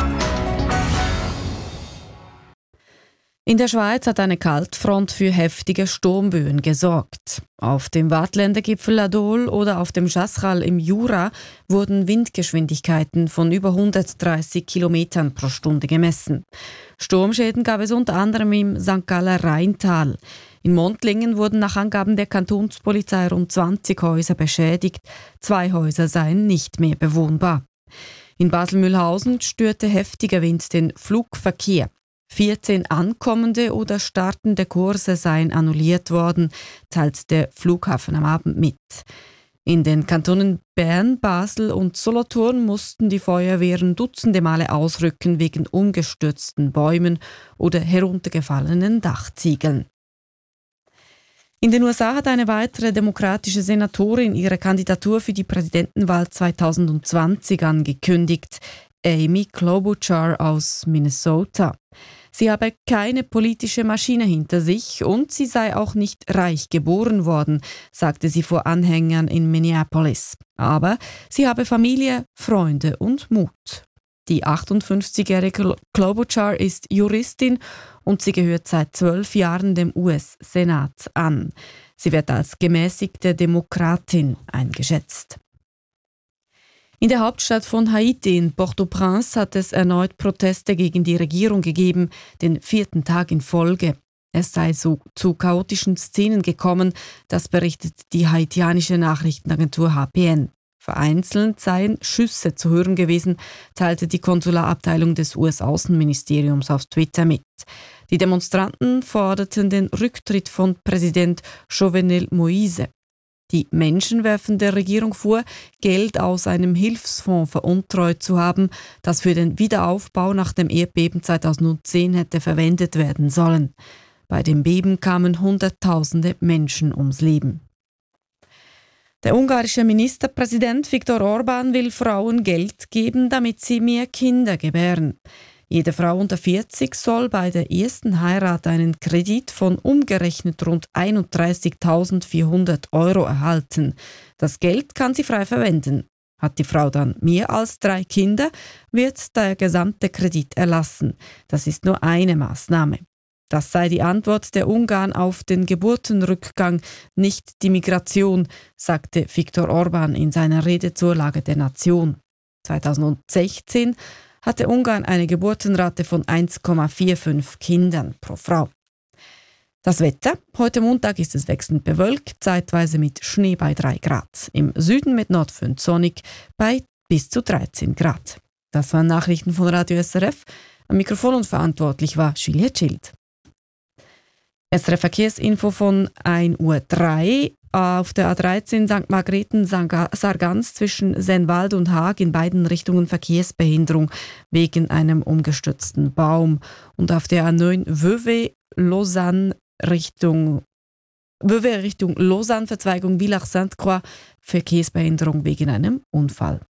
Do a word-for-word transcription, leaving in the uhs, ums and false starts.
In der Schweiz hat eine Kaltfront für heftige Sturmböen gesorgt. Auf dem Waadtländergipfel Adol oder auf dem Chasseral im Jura wurden Windgeschwindigkeiten von über hundertdreißig Kilometern pro Stunde gemessen. Sturmschäden gab es unter anderem im Sankt Galler Rheintal. In Montlingen wurden nach Angaben der Kantonspolizei rund zwanzig Häuser beschädigt. Zwei Häuser seien nicht mehr bewohnbar. In Basel-Mühlhausen störte heftiger Wind den Flugverkehr. vierzehn ankommende oder startende Kurse seien annulliert worden, teilt der Flughafen am Abend mit. In den Kantonen Bern, Basel und Solothurn mussten die Feuerwehren dutzende Male ausrücken wegen umgestürzten Bäumen oder heruntergefallenen Dachziegeln. In den U S A hat eine weitere demokratische Senatorin ihre Kandidatur für die Präsidentenwahl zwanzig zwanzig angekündigt. Amy Klobuchar aus Minnesota. Sie habe keine politische Maschine hinter sich und sie sei auch nicht reich geboren worden, sagte sie vor Anhängern in Minneapolis. Aber sie habe Familie, Freunde und Mut. Die achtundfünfzigjährige Klobuchar ist Juristin und sie gehört seit zwölf Jahren dem U S-Senat an. Sie wird als gemäßigte Demokratin eingeschätzt. In der Hauptstadt von Haiti, in Port-au-Prince, hat es erneut Proteste gegen die Regierung gegeben, den vierten Tag in Folge. Es sei so zu chaotischen Szenen gekommen, das berichtet die haitianische Nachrichtenagentur H P N. Vereinzelt seien Schüsse zu hören gewesen, teilte die Konsularabteilung des U S-Außenministeriums auf Twitter mit. Die Demonstranten forderten den Rücktritt von Präsident Jovenel Moïse. Die Menschen werfen der Regierung vor, Geld aus einem Hilfsfonds veruntreut zu haben, das für den Wiederaufbau nach dem Erdbeben zweitausendzehn hätte verwendet werden sollen. Bei dem Beben kamen Hunderttausende Menschen ums Leben. Der ungarische Ministerpräsident Viktor Orbán will Frauen Geld geben, damit sie mehr Kinder gebären. Jede Frau unter vierzig soll bei der ersten Heirat einen Kredit von umgerechnet rund einunddreißigtausendvierhundert Euro erhalten. Das Geld kann sie frei verwenden. Hat die Frau dann mehr als drei Kinder, wird der gesamte Kredit erlassen. Das ist nur eine Maßnahme. Das sei die Antwort der Ungarn auf den Geburtenrückgang, nicht die Migration, sagte Viktor Orbán in seiner Rede zur Lage der Nation. zweitausendsechzehn hatte Ungarn eine Geburtenrate von eins Komma fünfundvierzig Kindern pro Frau. Das Wetter. Heute Montag ist es wechselnd bewölkt, zeitweise mit Schnee bei drei Grad. Im Süden mit Nordwind sonnig bei bis zu dreizehn Grad. Das waren Nachrichten von Radio S R F. Am Mikrofon und verantwortlich war Julia Schild. S R F Verkehrsinfo von ein Uhr drei. Auf der A dreizehn Sankt Margrethen-Sargans zwischen Sennwald und Haag in beiden Richtungen Verkehrsbehinderung wegen einem umgestürzten Baum. Und auf der A neun Vevey-Lausanne Richtung Vevey Richtung Lausanne Verzweigung Villach-Sainte-Croix Verkehrsbehinderung wegen einem Unfall.